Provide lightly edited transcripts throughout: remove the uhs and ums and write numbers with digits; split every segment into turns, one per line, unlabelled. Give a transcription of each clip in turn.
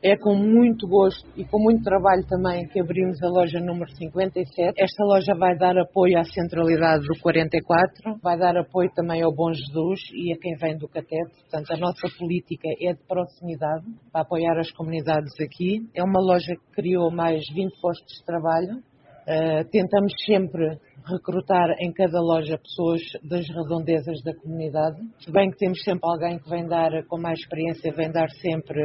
É com muito gosto e com muito trabalho também que abrimos a loja número 57. Esta loja vai dar apoio à centralidade do 44, vai dar apoio também ao Bom Jesus e a quem vem do Catete. Portanto, a nossa política é de proximidade para apoiar as comunidades aqui. É uma loja que criou mais 20 postos de trabalho. Tentamos sempre recrutar em cada loja pessoas das redondezas da comunidade. Se bem que temos sempre alguém que vem dar, com mais experiência, vem dar sempre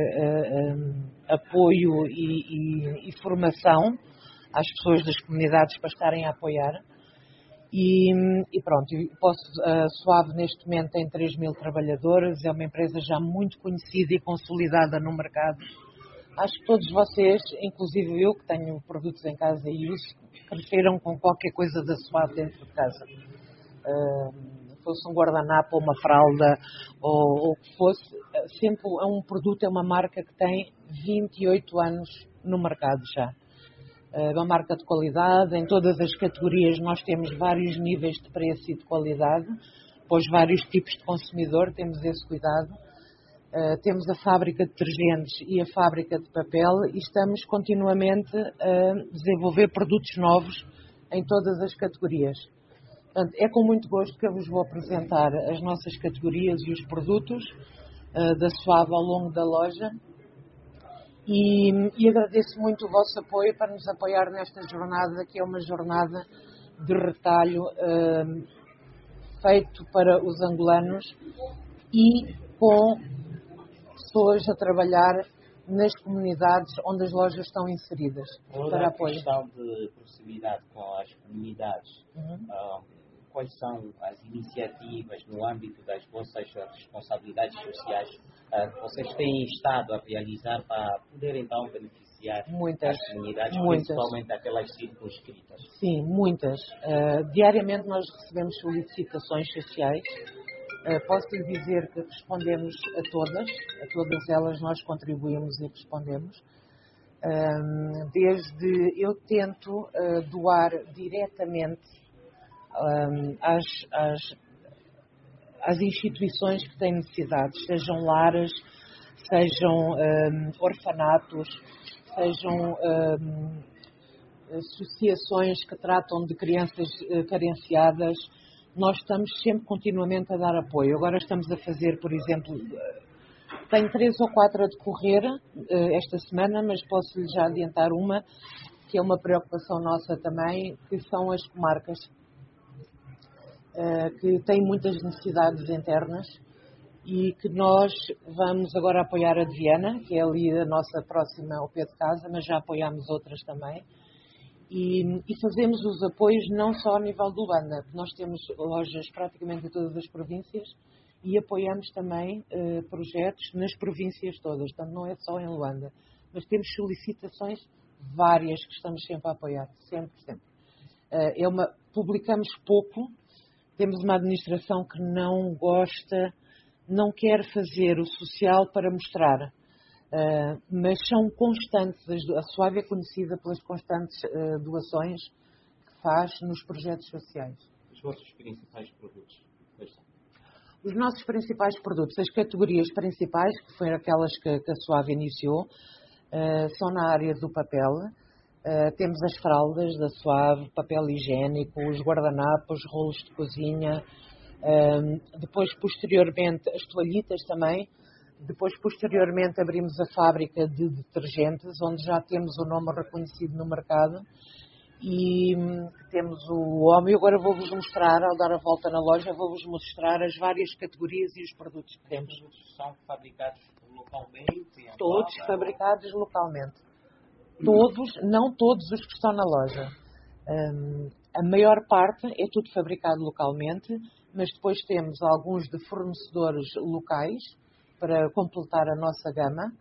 apoio e formação às pessoas das comunidades para estarem a apoiar. E pronto, a Suave neste momento tem 3.000 trabalhadores, é uma empresa já muito conhecida e consolidada no mercado. Acho que todos vocês, inclusive eu que tenho produtos em casa e uso, cresceram com qualquer coisa da Suave dentro de casa. Fosse um guardanapo ou uma fralda ou o que fosse, sempre é um produto, é uma marca que tem 28 anos no mercado já. É uma marca de qualidade, em todas as categorias nós temos vários níveis de preço e de qualidade, pois vários tipos de consumidor, temos esse cuidado. Temos a fábrica de detergentes e a fábrica de papel e estamos continuamente a desenvolver produtos novos em todas as categorias. Portanto, é com muito gosto que eu vos vou apresentar as nossas categorias e os produtos da Suave ao longo da loja e agradeço muito o vosso apoio para nos apoiar nesta jornada, que é uma jornada de retalho feito para os angolanos e com pessoas a trabalhar nas comunidades onde as lojas estão inseridas.
Para apoio. A questão de proximidade com as comunidades, quais são as iniciativas no âmbito das vossas responsabilidades sociais que vocês têm estado a realizar para poder então beneficiar as comunidades, principalmente aquelas circunscritas?
Sim, muitas. Diariamente nós recebemos solicitações sociais. Posso lhe dizer que respondemos a todas elas nós contribuímos e respondemos. Desde eu tento doar diretamente às instituições que têm necessidades, sejam lares, sejam orfanatos, sejam associações que tratam de crianças carenciadas. Nós estamos sempre continuamente a dar apoio. Agora estamos a fazer, por exemplo, tenho 3 ou 4 a decorrer esta semana, mas posso-lhe já adiantar uma, que é uma preocupação nossa também, que são as comarcas, que têm muitas necessidades internas e que nós vamos agora apoiar a de Viana, que é ali a nossa próxima ao pé de casa, mas já apoiamos outras também. E fazemos os apoios não só a nível de Luanda, nós temos lojas praticamente em todas as províncias e apoiamos também projetos nas províncias todas, portanto não é só em Luanda, mas temos solicitações várias que estamos sempre a apoiar, sempre. Publicamos pouco, temos uma administração que não gosta, não quer fazer o social para mostrar. Mas são constantes, a Suave é conhecida pelas constantes doações que faz nos projetos sociais.
Os vossos principais produtos?
Os nossos principais produtos, as categorias principais, que foram aquelas que a Suave iniciou, são na área do papel. Temos as fraldas da Suave, papel higiênico, os guardanapos, rolos de cozinha, depois posteriormente as toalhitas também. Depois, posteriormente, abrimos a fábrica de detergentes, onde já temos o nome reconhecido no mercado. E temos o homem. Agora vou-vos mostrar, ao dar a volta na loja, vou-vos mostrar as várias categorias e os produtos que temos.
São fabricados localmente?
Todos fabricados localmente. Todos, não todos os que estão na loja. A maior parte é tudo fabricado localmente, mas depois temos alguns de fornecedores locais, para completar a nossa gama,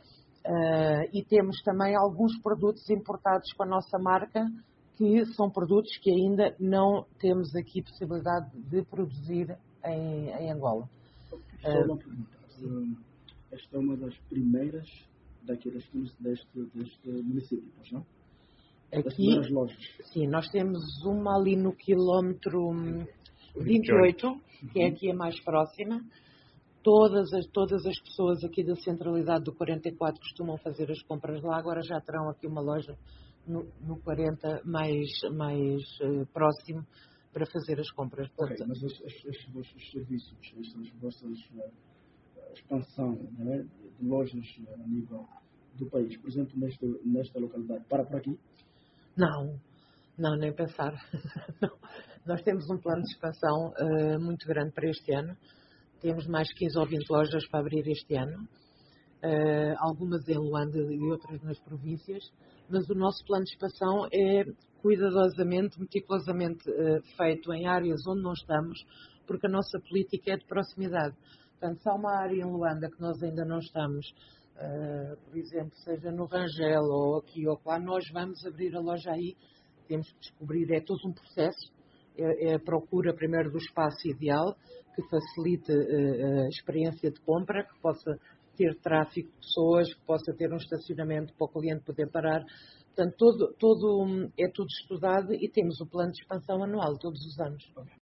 e temos também alguns produtos importados com a nossa marca, que são produtos que ainda não temos aqui possibilidade de produzir em Angola.
Só uma pergunta. Esta é uma das primeiras daquelas deste município, não? Das primeiras lojas.
Sim, nós temos uma ali no quilómetro 28, que é aqui a mais próxima. Todas as pessoas aqui da centralidade do 44 costumam fazer as compras lá, agora já terão aqui uma loja no 40 mais próximo para fazer as compras.
Ok, mas estes vossos serviços, estas vossas expansão, né, de lojas a nível do país, por exemplo, nesta localidade, para por aqui?
Não, nem pensar. Não. Nós temos um plano de expansão muito grande para este ano. Temos mais 15 ou 20 lojas para abrir este ano. Algumas em Luanda e outras nas províncias. Mas o nosso plano de expansão é cuidadosamente, meticulosamente feito em áreas onde não estamos, porque a nossa política é de proximidade. Portanto, se há uma área em Luanda que nós ainda não estamos, por exemplo, seja no Rangel ou aqui ou lá, nós vamos abrir a loja aí. Temos que descobrir, é todo um processo, é a procura primeiro do espaço ideal, que facilite a experiência de compra, que possa ter tráfego de pessoas, que possa ter um estacionamento para o cliente poder parar. Portanto, é tudo estudado e temos o plano de expansão anual, todos os anos.